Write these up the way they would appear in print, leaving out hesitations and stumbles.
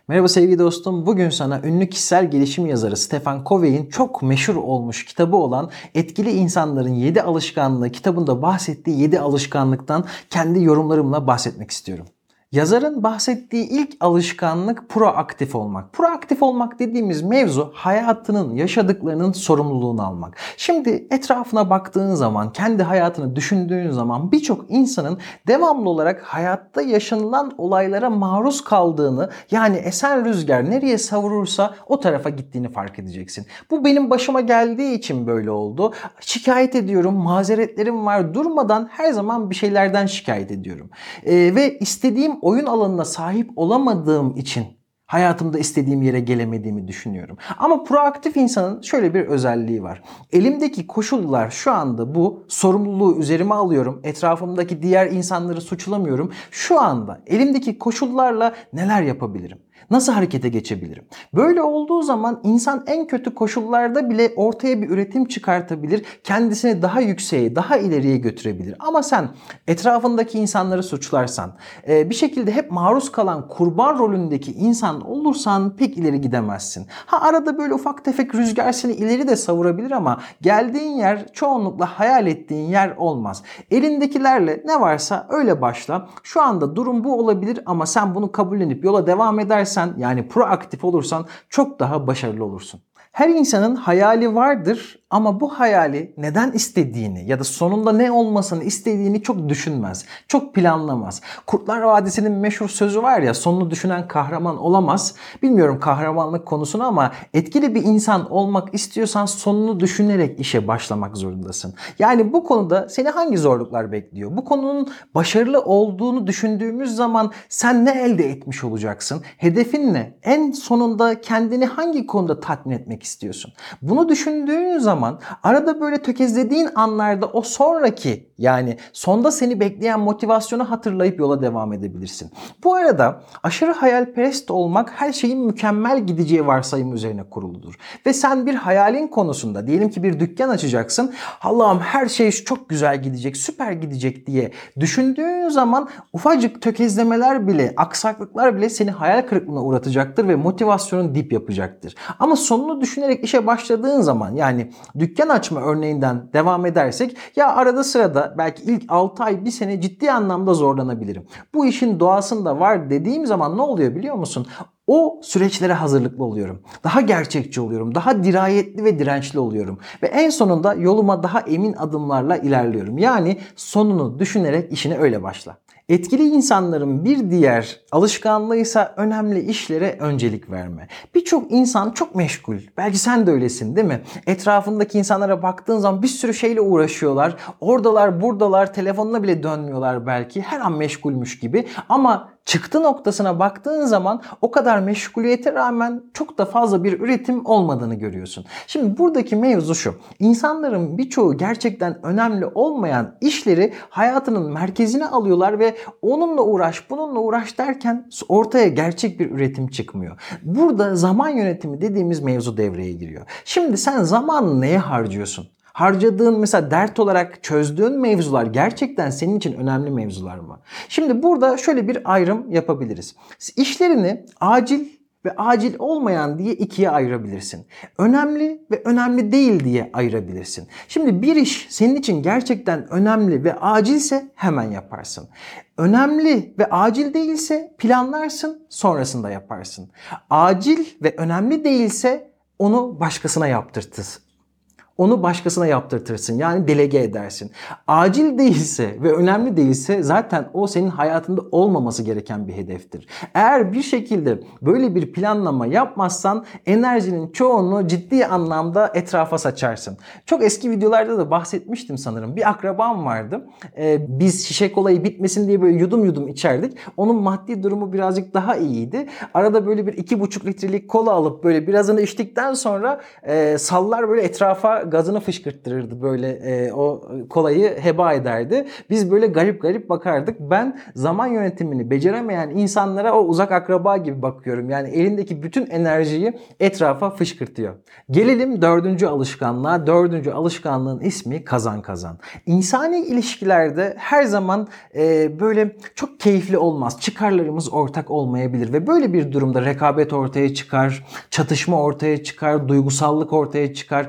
Merhaba sevgili dostum. Bugün sana ünlü kişisel gelişim yazarı Stephen Covey'in çok meşhur olmuş kitabı olan Etkili İnsanların 7 Alışkanlığı kitabında bahsettiği 7 alışkanlıktan kendi yorumlarımla bahsetmek istiyorum. Yazarın bahsettiği ilk alışkanlık proaktif olmak. Proaktif olmak dediğimiz mevzu hayatının, yaşadıklarının sorumluluğunu almak. Şimdi etrafına baktığın zaman, kendi hayatını düşündüğün zaman birçok insanın devamlı olarak hayatta yaşanılan olaylara maruz kaldığını, yani esen rüzgar nereye savurursa o tarafa gittiğini fark edeceksin. Bu benim başıma geldiği için böyle oldu. Şikayet ediyorum, mazeretlerim var. Durmadan her zaman bir şeylerden şikayet ediyorum. Ve istediğim oyun alanına sahip olamadığım için hayatımda istediğim yere gelemediğimi düşünüyorum. Ama proaktif insanın şöyle bir özelliği var. Elimdeki koşullar şu anda bu sorumluluğu üzerime alıyorum. Etrafımdaki diğer insanları suçlamıyorum. Şu anda elimdeki koşullarla neler yapabilirim? Nasıl harekete geçebilirim? Böyle olduğu zaman insan en kötü koşullarda bile ortaya bir üretim çıkartabilir. Kendisini daha yükseğe, daha ileriye götürebilir. Ama sen etrafındaki insanları suçlarsan, bir şekilde hep maruz kalan kurban rolündeki insan olursan pek ileri gidemezsin. Arada böyle ufak tefek rüzgar seni ileri de savurabilir ama geldiğin yer çoğunlukla hayal ettiğin yer olmaz. Elindekilerle ne varsa öyle başla. Şu anda durum bu olabilir ama sen bunu kabullenip yola devam edersen, yani proaktif olursan çok daha başarılı olursun. Her insanın hayali vardır ama bu hayali neden istediğini ya da sonunda ne olmasını istediğini çok düşünmez, çok planlamaz. Kurtlar Vadisi'nin meşhur sözü var ya, sonunu düşünen kahraman olamaz. Bilmiyorum kahramanlık konusunu ama etkili bir insan olmak istiyorsan sonunu düşünerek işe başlamak zorundasın. Yani bu konuda seni hangi zorluklar bekliyor? Bu konunun başarılı olduğunu düşündüğümüz zaman sen ne elde etmiş olacaksın? Hedefin ne? En sonunda kendini hangi konuda tatmin etmek istiyorsun? Bunu düşündüğün zaman arada böyle tökezlediğin anlarda o sonraki, yani sonda seni bekleyen motivasyonu hatırlayıp yola devam edebilirsin. Bu arada aşırı hayalperest olmak her şeyin mükemmel gideceği varsayımı üzerine kuruludur. Ve sen bir hayalin konusunda, diyelim ki bir dükkan açacaksın. Allah'ım her şey çok güzel gidecek, süper gidecek diye düşündüğün zaman ufacık tökezlemeler bile, aksaklıklar bile seni hayal kırıklığına uğratacaktır ve motivasyonun dip yapacaktır. Ama sonunu düşünerek işe başladığın zaman, yani dükkan açma örneğinden devam edersek, ya arada sırada belki ilk 6 ay 1 sene ciddi anlamda zorlanabilirim. Bu işin doğasında var dediğim zaman ne oluyor biliyor musun? O süreçlere hazırlıklı oluyorum. Daha gerçekçi oluyorum. Daha dirayetli ve dirençli oluyorum. Ve en sonunda yoluma daha emin adımlarla ilerliyorum. Yani sonunu düşünerek işine öyle başla. Etkili insanların bir diğer alışkanlığıysa önemli işlere öncelik verme. Birçok insan çok meşgul. Belki sen de öylesin, değil mi? Etrafındaki insanlara baktığın zaman bir sürü şeyle uğraşıyorlar. Oradalar, buradalar, telefonuna bile dönmüyorlar belki. Her an meşgulmüş gibi. Ama çıktı noktasına baktığın zaman o kadar meşguliyete rağmen çok da fazla bir üretim olmadığını görüyorsun. Şimdi buradaki mevzu şu. İnsanların birçoğu gerçekten önemli olmayan işleri hayatının merkezine alıyorlar ve onunla uğraş, bununla uğraş derken ortaya gerçek bir üretim çıkmıyor. Burada zaman yönetimi dediğimiz mevzu devreye giriyor. Şimdi sen zamanını neye harcıyorsun? Harcadığın, mesela dert olarak çözdüğün mevzular gerçekten senin için önemli mevzular mı? Şimdi burada şöyle bir ayrım yapabiliriz. İşlerini acil ve acil olmayan diye ikiye ayırabilirsin. Önemli ve önemli değil diye ayırabilirsin. Şimdi bir iş senin için gerçekten önemli ve acilse hemen yaparsın. Önemli ve acil değilse planlarsın, sonrasında yaparsın. Acil ve önemli değilse onu başkasına yaptırtırsın. Onu başkasına yaptırtırsın. Yani delege edersin. Acil değilse ve önemli değilse zaten o senin hayatında olmaması gereken bir hedeftir. Eğer bir şekilde böyle bir planlama yapmazsan enerjinin çoğunu ciddi anlamda etrafa saçarsın. Çok eski videolarda da bahsetmiştim sanırım. Bir akrabam vardı. Biz şişe kolayı bitmesin diye böyle yudum yudum içerdik. Onun maddi durumu birazcık daha iyiydi. Arada böyle bir 2,5 litrelik kola alıp böyle birazını içtikten sonra sallar böyle etrafa gazını fışkırttırırdı böyle, o kolayı heba ederdi. Biz böyle garip garip bakardık. Ben zaman yönetimini beceremeyen insanlara o uzak akraba gibi bakıyorum. Yani elindeki bütün enerjiyi etrafa fışkırtıyor. Gelelim dördüncü alışkanlığa. Dördüncü alışkanlığın ismi kazan kazan. İnsani ilişkilerde her zaman böyle çok keyifli olmaz. Çıkarlarımız ortak olmayabilir ve böyle bir durumda rekabet ortaya çıkar, çatışma ortaya çıkar, duygusallık ortaya çıkar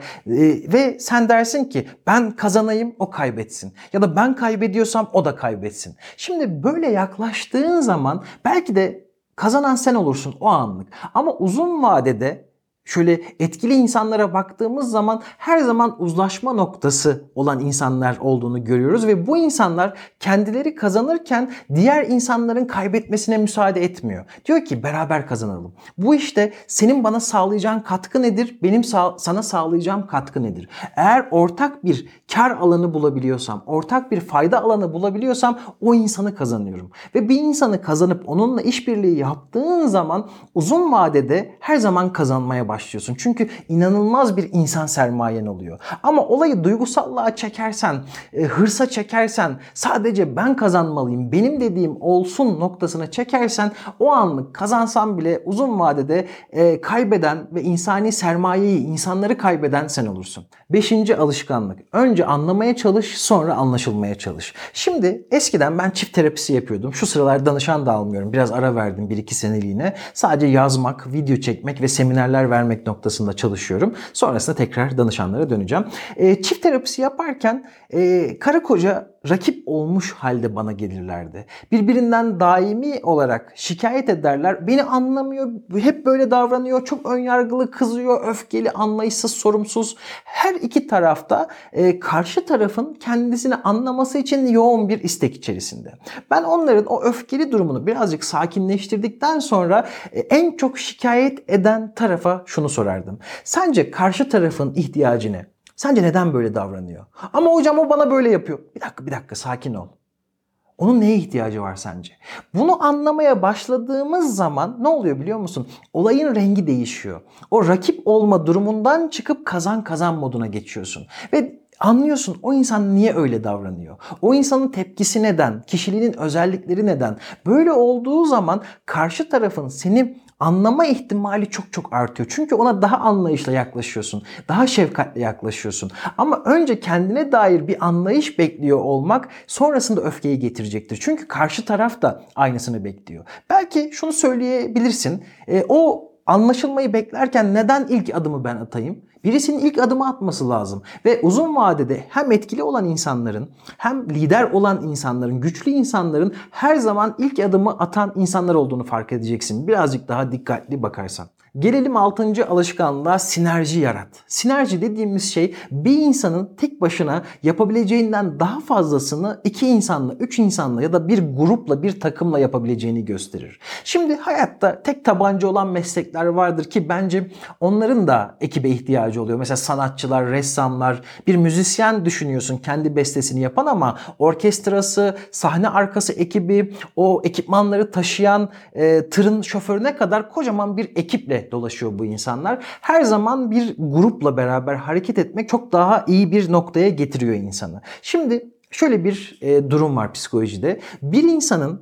ve sen dersin ki ben kazanayım, o kaybetsin. Ya da ben kaybediyorsam o da kaybetsin. Şimdi böyle yaklaştığın zaman belki de kazanan sen olursun o anlık. Ama uzun vadede şöyle etkili insanlara baktığımız zaman her zaman uzlaşma noktası olan insanlar olduğunu görüyoruz ve bu insanlar kendileri kazanırken diğer insanların kaybetmesine müsaade etmiyor. Diyor ki beraber kazanalım. Bu işte senin bana sağlayacağın katkı nedir? Benim sana sağlayacağım katkı nedir? Eğer ortak bir kar alanı bulabiliyorsam, ortak bir fayda alanı bulabiliyorsam o insanı kazanıyorum. Ve bir insanı kazanıp onunla işbirliği yaptığın zaman uzun vadede her zaman kazanmaya başlıyorsun. Çünkü inanılmaz bir insan sermayen oluyor. Ama olayı duygusallığa çekersen, hırsa çekersen, sadece ben kazanmalıyım, benim dediğim olsun noktasına çekersen o anlık kazansan bile uzun vadede kaybeden ve insani sermayeyi, insanları kaybeden sen olursun. Beşinci alışkanlık. Önce anlamaya çalış, sonra anlaşılmaya çalış. Şimdi eskiden ben çift terapisi yapıyordum. Şu sıralar danışan da almıyorum. Biraz ara verdim 1-2 seneliğine. Sadece yazmak, video çekmek ve seminerler vermek noktasında çalışıyorum. Sonrasında tekrar danışanlara döneceğim. Çift terapisi yaparken karı koca rakip olmuş halde bana gelirlerdi. Birbirinden daimi olarak şikayet ederler. Beni anlamıyor, hep böyle davranıyor, çok önyargılı, kızıyor, öfkeli, anlayışsız, sorumsuz. Her iki tarafta karşı tarafın kendisini anlaması için yoğun bir istek içerisinde. Ben onların o öfkeli durumunu birazcık sakinleştirdikten sonra en çok şikayet eden tarafa şunu sorardım. Sence karşı tarafın ihtiyacı ne? Sence neden böyle davranıyor? Ama hocam o bana böyle yapıyor. Bir dakika sakin ol. Onun neye ihtiyacı var sence? Bunu anlamaya başladığımız zaman ne oluyor biliyor musun? Olayın rengi değişiyor. O rakip olma durumundan çıkıp kazan kazan moduna geçiyorsun. Ve anlıyorsun o insan niye öyle davranıyor? O insanın tepkisi neden? Kişiliğinin özellikleri neden? Böyle olduğu zaman karşı tarafın seni anlama ihtimali çok çok artıyor. Çünkü ona daha anlayışla yaklaşıyorsun. Daha şefkatle yaklaşıyorsun. Ama önce kendine dair bir anlayış bekliyor olmak sonrasında öfkeyi getirecektir. Çünkü karşı taraf da aynısını bekliyor. Belki şunu söyleyebilirsin. O anlaşılmayı beklerken neden ilk adımı ben atayım? Birisinin ilk adımı atması lazım. Ve uzun vadede hem etkili olan insanların hem lider olan insanların, güçlü insanların her zaman ilk adımı atan insanlar olduğunu fark edeceksin. Birazcık daha dikkatli bakarsan. Gelelim 6. alışkanlığa, sinerji yarat. Sinerji dediğimiz şey bir insanın tek başına yapabileceğinden daha fazlasını 2 insanla, 3 insanla ya da bir grupla, bir takımla yapabileceğini gösterir. Şimdi hayatta tek tabanca olan meslekler vardır ki bence onların da ekibe ihtiyacı oluyor. Mesela sanatçılar, ressamlar, bir müzisyen düşünüyorsun kendi bestesini yapan ama orkestrası, sahne arkası ekibi, o ekipmanları taşıyan tırın şoförüne kadar kocaman bir ekiple dolaşıyor bu insanlar. Her zaman bir grupla beraber hareket etmek çok daha iyi bir noktaya getiriyor insanı. Şimdi şöyle bir durum var psikolojide. Bir insanın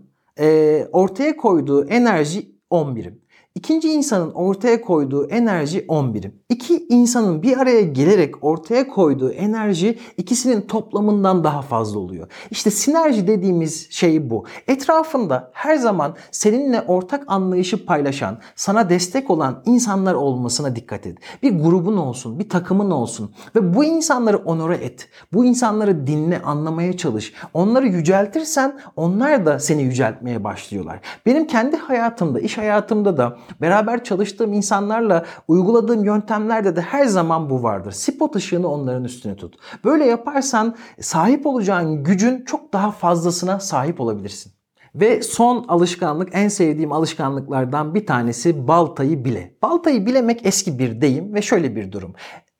ortaya koyduğu enerji 10 birim. İkinci insanın ortaya koyduğu enerji 10 birim. İki insanın bir araya gelerek ortaya koyduğu enerji ikisinin toplamından daha fazla oluyor. İşte sinerji dediğimiz şey bu. Etrafında her zaman seninle ortak anlayışı paylaşan, sana destek olan insanlar olmasına dikkat et. Bir grubun olsun, bir takımın olsun ve bu insanları onore et. Bu insanları dinle, anlamaya çalış. Onları yüceltirsen onlar da seni yüceltmeye başlıyorlar. Benim kendi hayatımda, iş hayatımda da beraber çalıştığım insanlarla uyguladığım yöntemlerde de her zaman bu vardır. Spot ışığını onların üstüne tut. Böyle yaparsan sahip olacağın gücün çok daha fazlasına sahip olabilirsin. Ve son alışkanlık, en sevdiğim alışkanlıklardan bir tanesi baltayı bile. Baltayı bilemek eski bir deyim ve şöyle bir durum.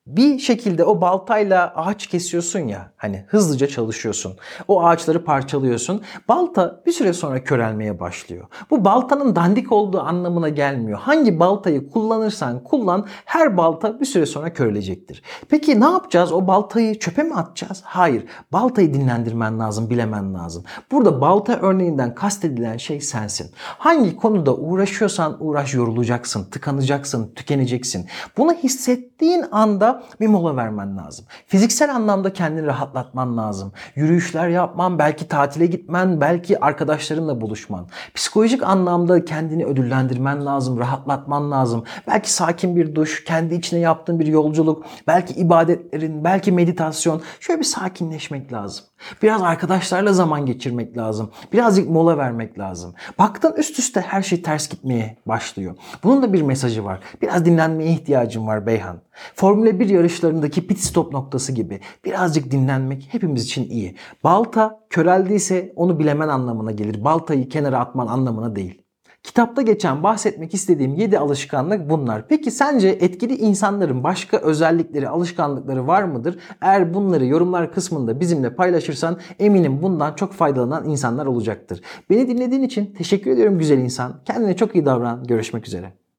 Bir şekilde o baltayla ağaç kesiyorsun ya, hani hızlıca çalışıyorsun. O ağaçları parçalıyorsun. Balta bir süre sonra körelmeye başlıyor. Bu baltanın dandik olduğu anlamına gelmiyor. Hangi baltayı kullanırsan kullan, her balta bir süre sonra körelecektir. Peki ne yapacağız? O baltayı çöpe mi atacağız? Hayır. Baltayı dinlendirmen lazım, bilemen lazım. Burada balta örneğinden kastedilen şey sensin. Hangi konuda uğraşıyorsan uğraş, yorulacaksın, tıkanacaksın, tükeneceksin. Bunu hissettiğin anda bir mola vermen lazım. Fiziksel anlamda kendini rahatlatman lazım. Yürüyüşler yapman, belki tatile gitmen, belki arkadaşlarınla buluşman. Psikolojik anlamda kendini ödüllendirmen lazım, rahatlatman lazım. Belki sakin bir duş, kendi içine yaptığın bir yolculuk, belki ibadetlerin, belki meditasyon. Şöyle bir sakinleşmek lazım. Biraz arkadaşlarla zaman geçirmek lazım. Birazcık mola vermek lazım. Baktın üst üste her şey ters gitmeye başlıyor. Bunun da bir mesajı var. Biraz dinlenmeye ihtiyacım var Beyhan. Formula 1 yarışlarındaki pit stop noktası gibi birazcık dinlenmek hepimiz için iyi. Balta köreldiyse onu bilemen anlamına gelir. Baltayı kenara atman anlamına değil. Kitapta geçen bahsetmek istediğim 7 alışkanlık bunlar. Peki sence etkili insanların başka özellikleri, alışkanlıkları var mıdır? Eğer bunları yorumlar kısmında bizimle paylaşırsan eminim bundan çok faydalanan insanlar olacaktır. Beni dinlediğin için teşekkür ediyorum güzel insan. Kendine çok iyi davran. Görüşmek üzere.